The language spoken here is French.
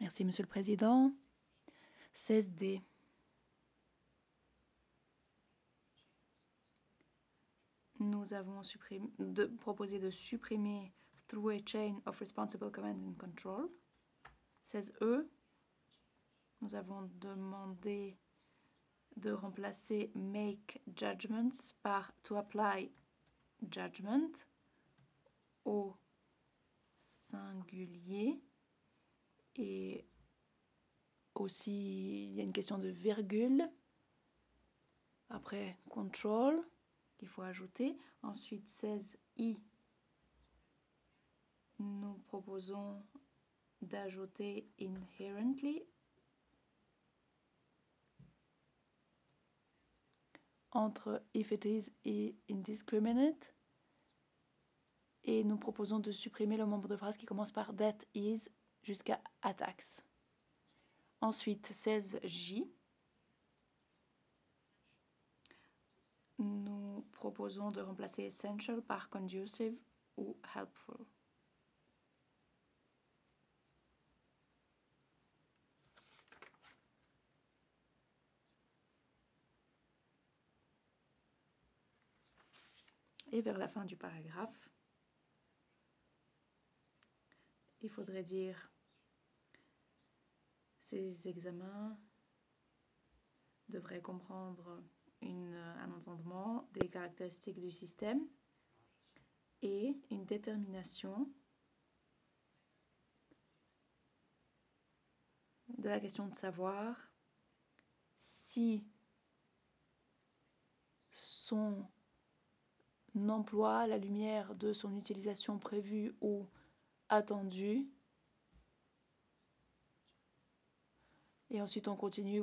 Merci, Monsieur le Président. 16D. Nous avons proposé de supprimer through a chain of responsible command and control. 16E. Nous avons demandé de remplacer make judgments par to apply judgment au singulier. Et aussi, il y a une question de virgule après control qu'il faut ajouter. Ensuite, 16I, nous proposons d'ajouter inherently entre if it is et indiscriminate. Et nous proposons de supprimer le membre de phrase qui commence par that is jusqu'à attacks. Ensuite, 16J. Nous proposons de remplacer essential par conducive ou helpful. Et vers la fin du paragraphe, il faudrait dire ces examens devraient comprendre un entendement des caractéristiques du système et une détermination de la question de savoir si son emploi à la lumière de son utilisation prévue ou attendue. Et ensuite on continue